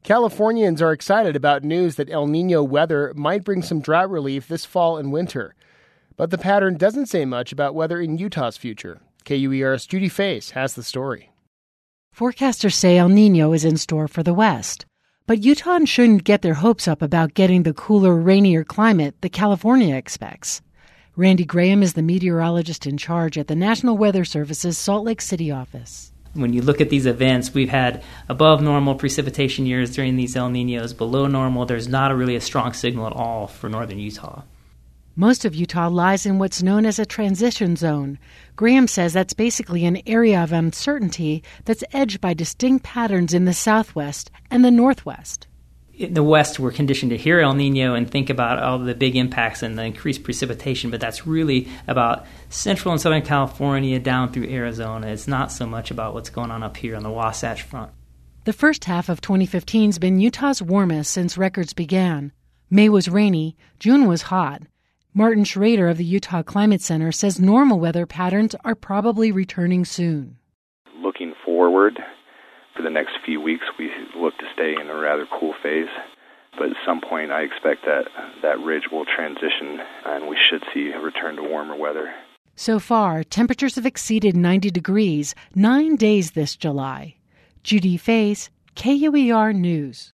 Californians are excited about news that El Niño weather might bring some drought relief this fall and winter. But the pattern doesn't say much about weather in Utah's future. KUER's Judy Face has the story. Forecasters say El Niño is in store for the West. But Utahns shouldn't get their hopes up about getting the cooler, rainier climate that California expects. Randy Graham is the meteorologist in charge at the National Weather Service's Salt Lake City office. When you look at these events, we've had above normal precipitation years during these El Niños. Below normal, there's not really a strong signal at all for northern Utah. Most of Utah lies in what's known as a transition zone. Graham says that's basically an area of uncertainty that's edged by distinct patterns in the southwest and the northwest. In the west, we're conditioned to hear El Niño and think about all the big impacts and the increased precipitation, but that's really about central and southern California down through Arizona. It's not so much about what's going on up here on the Wasatch Front. The first half of 2015's been Utah's warmest since records began. May was rainy, June was hot. Martin Schrader of the Utah Climate Center says normal weather patterns are probably returning soon. Looking forward, for the next few weeks, we look to stay in a rather cool phase. But at some point, I expect that ridge will transition, and we should see a return to warmer weather. So far, temperatures have exceeded 90 degrees 9 days this July. Judy Face, KUER News.